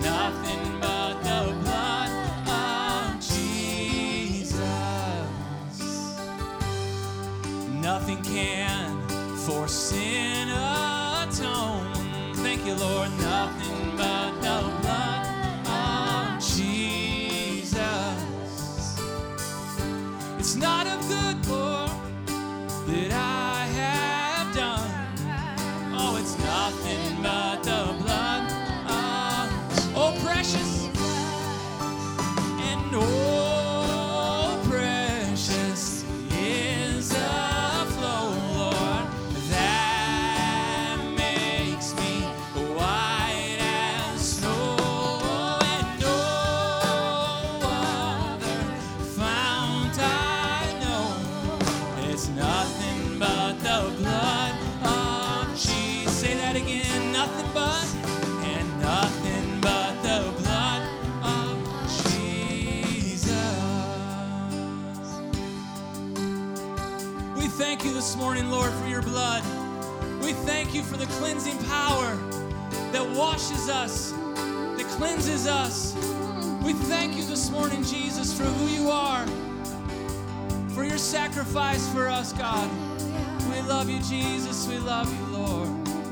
nothing but the blood of Jesus. Nothing can for sin atone. Thank you, Lord. Nothing but the blood of Jesus. It's not of good, Lord, that I have done. Oh, it's nothing but the blood of, oh, precious, and oh, precious is the flow, Lord, that makes me white as snow, and no other fount I know. It's nothing but the blood of Jesus. Say that again. Nothing but, and nothing but the blood of Jesus. We thank you this morning, Lord, for your blood. We thank you for the cleansing power that washes us, that cleanses us. We thank you this morning, Jesus, for who you are, for your sacrifice for us, God. We love you, Jesus. We love you, Lord.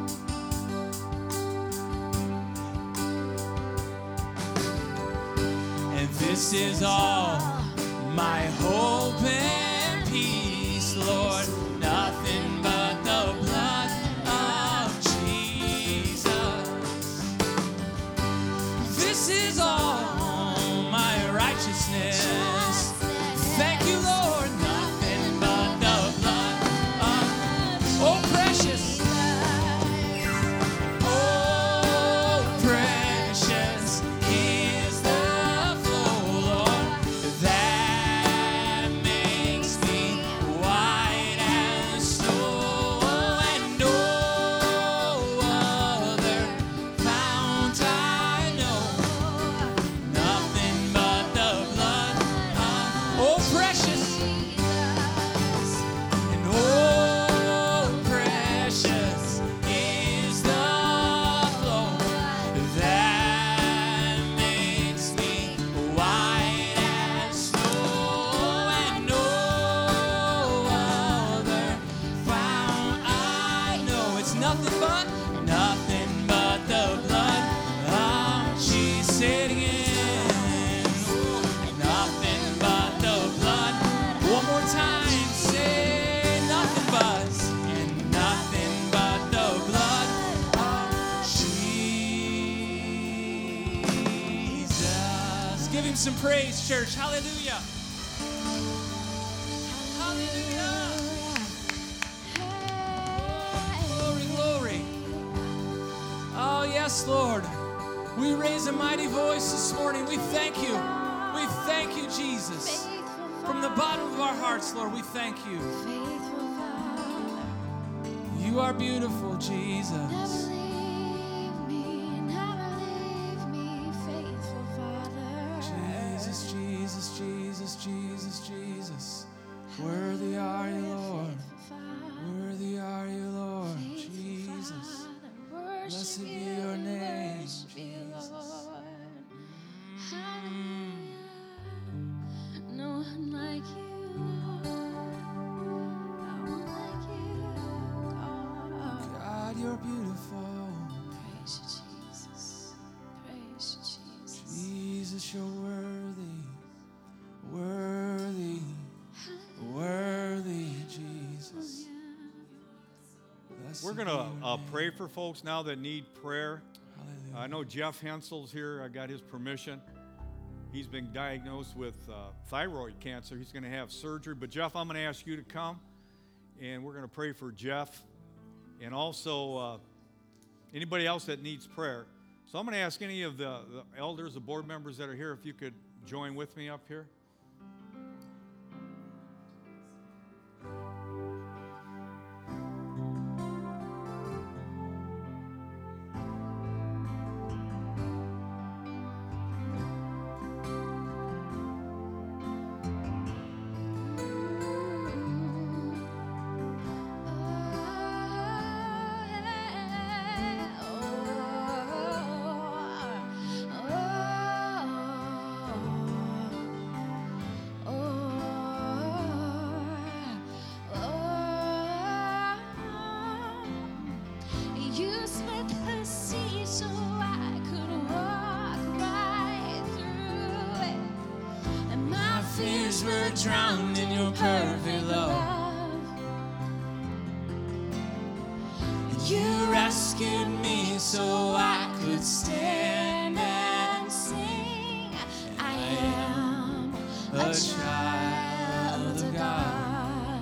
And this is all my hope and peace, Lord. Nothing but the blood of Jesus. This is all my righteousness. Thank you, Lord. Nothing but the blood of, oh, precious. Oh, precious is the flow, Lord, that makes me white as snow, and no other fount I know. Nothing but the blood of, oh, precious, and oh, precious is the flow that makes me white as snow, and no other fount I know. It's nothing but the blood of Jesus. Say it again. Oh, nothing but the blood. One more time. Say nothing but, and nothing but the blood of Jesus. Give him some praise, church. Hallelujah. Hallelujah. Glory, glory. Oh, yes, Lord. We raise a mighty voice this morning. We thank you. We thank you, Jesus. From the bottom of our hearts, Lord, we thank you. You are beautiful, Jesus. Jesus, Jesus, Jesus, Jesus, Jesus. Worthy are you, Lord. Worthy are you, Lord. Jesus. Blessed be your name, Jesus. No one like you, no one like you, God. God, you're beautiful. Praise you, Jesus. Praise you, Jesus. Jesus, you're worthy. Worthy. Worthy, Jesus. Blessed We're be going your to name. pray for folks now that need prayer. Hallelujah. I know Jeff Hensel's here. I got his permission. He's been diagnosed with thyroid cancer. He's going to have surgery. But Jeff, I'm going to ask you to come, and we're going to pray for Jeff and also anybody else that needs prayer. So I'm going to ask any of the elders, the board members that are here, if you could join with me up here. Oh, fears were drowned in your perfect love. You rescued me so I could stand and sing. I am a child of God.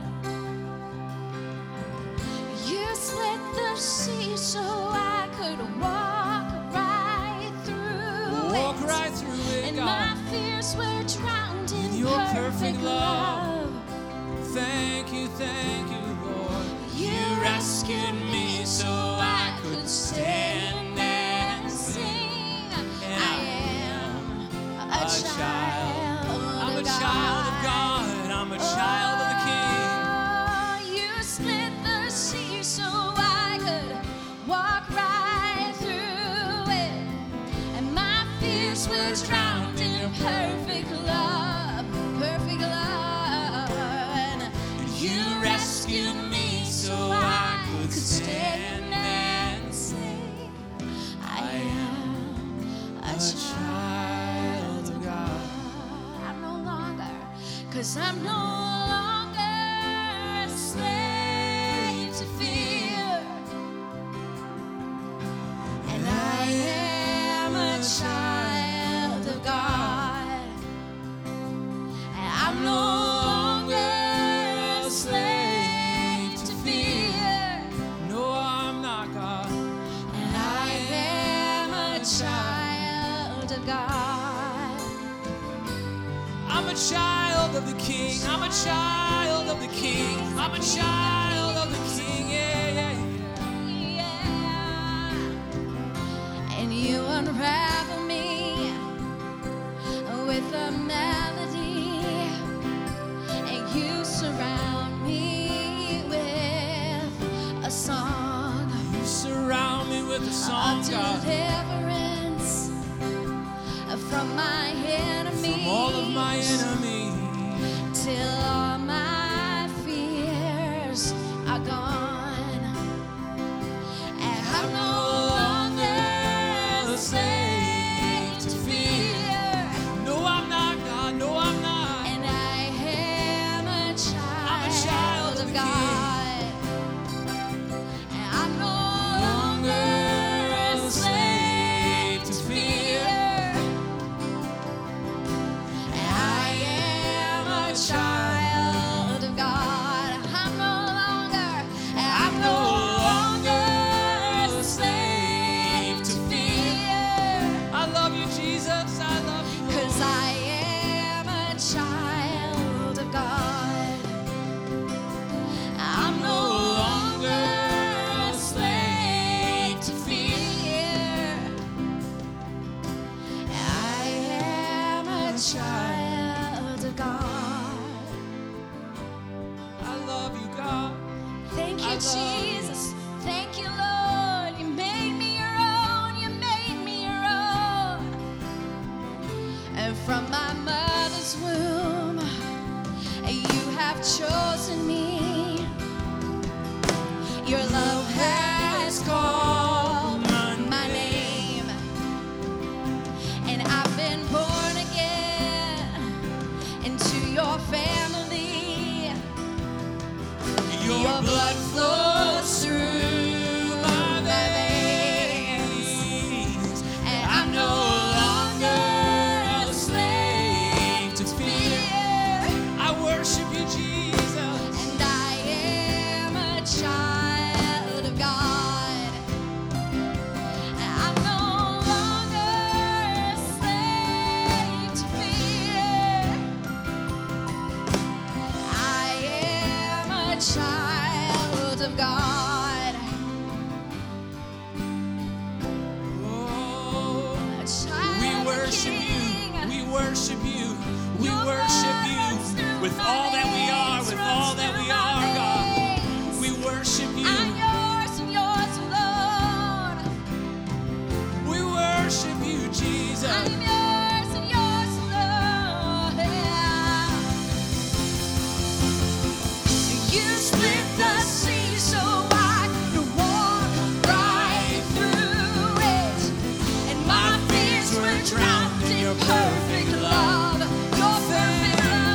You split the sea so I could walk right through Walk it. right through it, And God. my fears were drowned in Your perfect love. Thank you, Lord. You rescued me so I could stand and sing. I am a child I'm a of child of God. God. I'm a child of the King. Oh, you split the sea so I could walk right through it. And my fears were drowned in your perfect love, perfect love. And you rescued me so I could stand and sing. I am a child of God. I'm no longer, 'cause I'm no longer a slave to fear. And I am a child of God. And I'm no longer a slave to fear. No, I'm not, God. And I am a child of God. I'm a child of the King. I'm a child of the King. I'm a child of the King. Yeah, yeah, yeah. Yeah. And you unravel me with a melody, and you surround me with a song You surround me with a song, of God. deliverance from my enemies. From all of my enemies. Till all my fears are gone. And I'm no longer a slave to fear. No, I'm not, God. No, I'm not. And I am a I'm a child of child of the God. And I'm no longer a slave to fear. And I am a child of God. I'm no longer a slave to fear. I love you, Jesus. I love you, Lord. 'Cause I am a child of God. I'm no longer a slave to fear. I am a child of God. I love you, God. Thank you, I love you. Jesus. Thank you, Lord. You made me your own. You made me your own. And from my mother's womb, you have chosen me. Your love has called my name. And I've been born again into your family. Your blood flows through my veins. And I'm no longer a slave to fear. I worship you, Jesus. And I am a child of God. I'm no longer a slave to fear. I am a child of God. Oh, A child we of the worship you. King. We worship you. We Your worship blood you runs through with my all that we are, veins, with runs all that through we my are, God. veins. We worship you. I'm yours and yours alone. We worship you, Jesus. I'm yours and yours alone. You split the sea so I could walk right through it. And my fears were drowned in your perfect love. Your perfect love.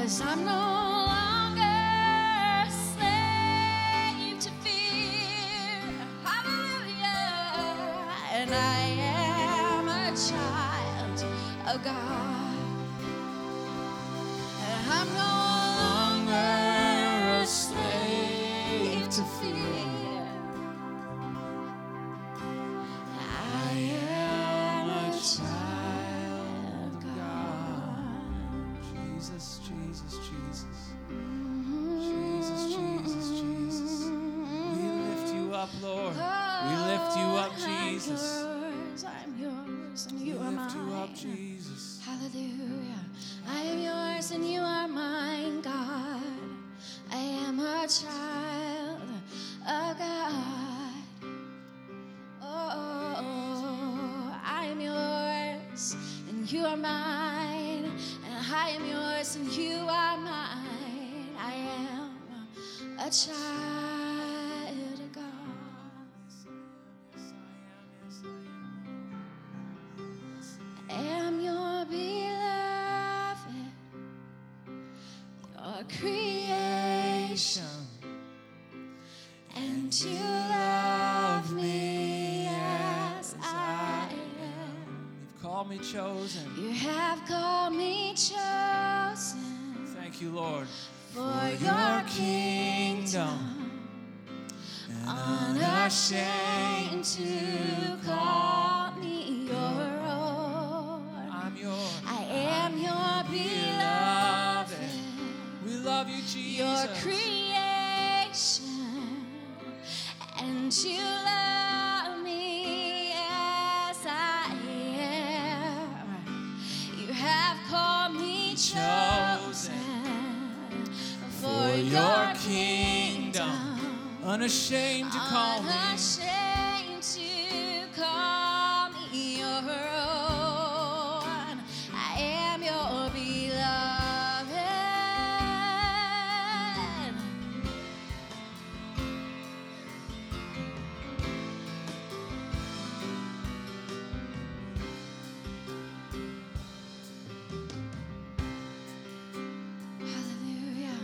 'cause I'm no longer a slave to fear. Hallelujah. And I am a child of God. And I'm no longer a slave to fear. I am a child of God. Jesus, Jesus, Jesus. Jesus, Jesus, Jesus. We lift you up, Lord. We lift you up, Jesus. I'm yours, and you We are lift you up, mine. Jesus. Hallelujah. I am yours, and you are mine, God. I am a child of God. Oh, I am yours, and you are mine. And I am yours, and you are mine. I am a child of God. I am your beloved, your creation, and you love me as I am. You've called me chosen. You have called me chosen Thank you, Lord. for your kingdom, unashamed to call me your own. I'm yours. I am your beloved, We love you, Jesus. your creation, and you love me as I am. You have called me chosen for your kingdom, Unashamed to call me. unashamed to call me your own. I am your beloved. Hallelujah.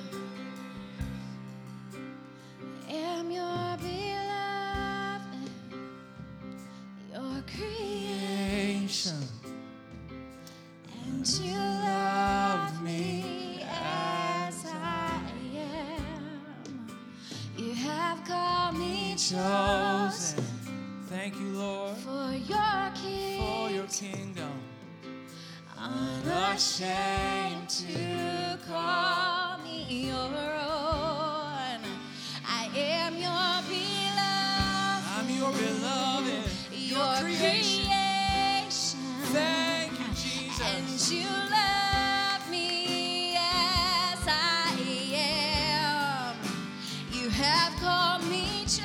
I am your beloved, your creation, and you love me as I am. You have called me chosen Thank you, Lord, for your for your kingdom, kingdom. unashamed to call me your own. I am your beloved. I'm your beloved, your creation. Thank you, Jesus. And you love me as I am. You have called me chosen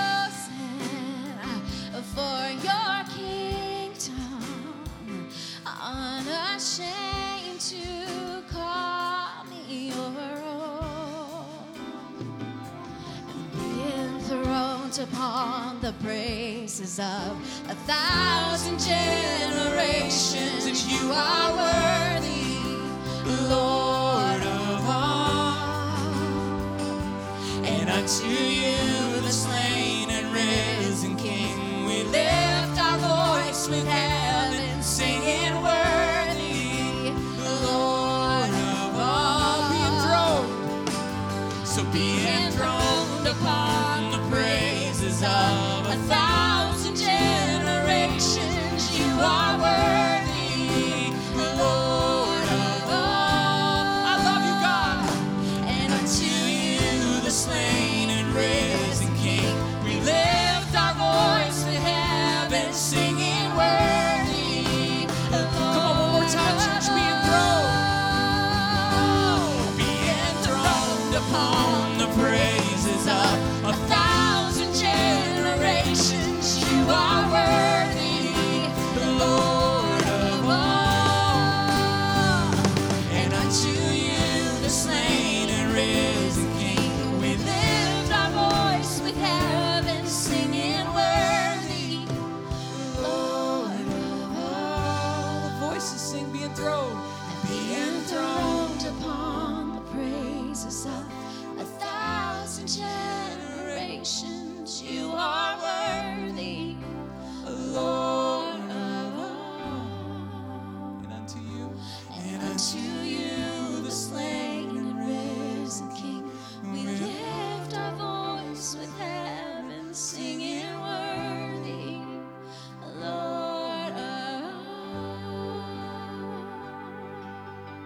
for your kingdom, unashamed to call me your own. Be enthroned upon the praises of 1,000 generations, and you are worthy, Lord of all. And unto you, the slain and risen King, we lift our voice with heaven, singing, worthy, Lord of all. Be enthroned, so be enthroned upon the praises of 1,000 generations. You are worthy, Lord of all. I love you, God. And unto you, the slain and risen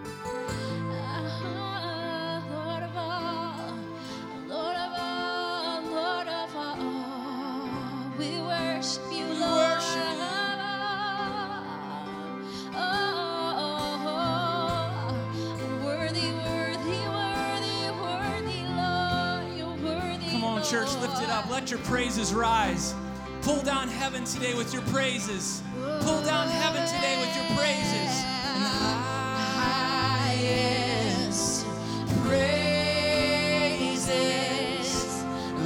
Lord of all, Lord of all, Lord of all. We worship you, We Lord. worship you. Worthy, worthy, worthy, worthy, Lord. You're worthy. Come on, church, lift it up. Let your praises rise. Pull down heaven today with your praises. Pull down heaven today with your praises. And the highest praises,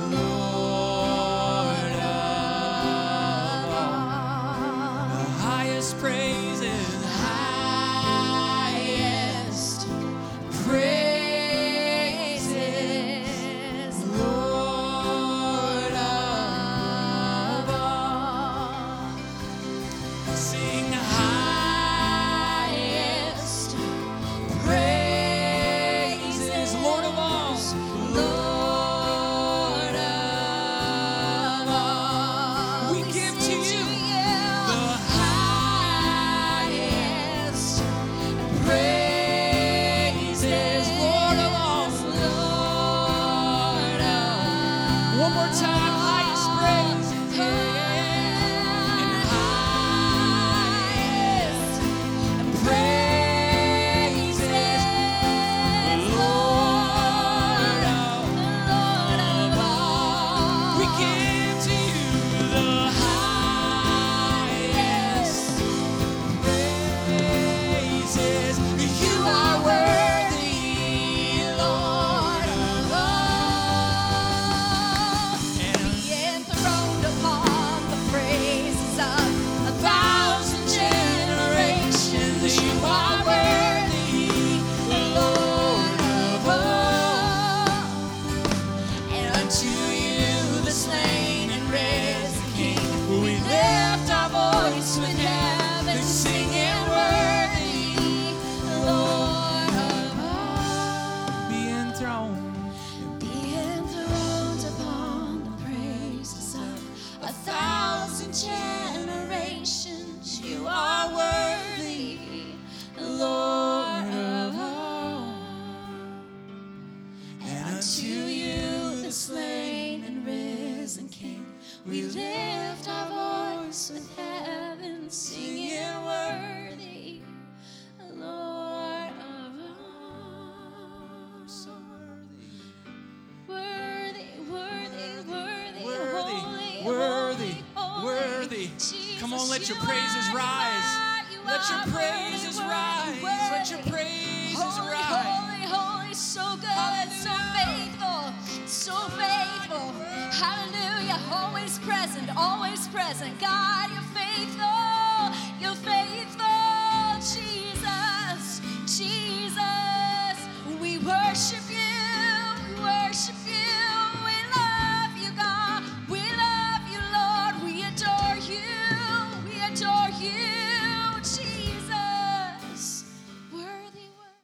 Lord of all. The highest praises. Highest praises, Lord of all. Sing Highest praises, Lord of all. Lord of all. We give to you the highest praises, Lord of all. Lord of all. One more time, highest praise. And highest praises, Lord of all. We give to you the highest praises. You are worthy, Lord of all. And Be enthroned upon the praises of 1,000 generations. You are worthy, Lord of all. And unto you, the slain and risen King, we lift our voice with heaven, singing worthy, Lord of all. be enthroned. Be enthroned upon the praises of 1,000 generations. You are worthy, Lord of all. And unto you, the slain and risen King, we lift our voice with heaven, singing worthy, Lord of all. So worthy. Worthy, worthy, worthy, Worthy, holy, worthy, holy, worthy. Jesus, Come on, let your you praises are, rise. you Let your are praises worthy, rise. worthy, Let your praises holy, rise. holy, holy, so good, so faithful, so faithful. Hallelujah, always present, God, you're faithful.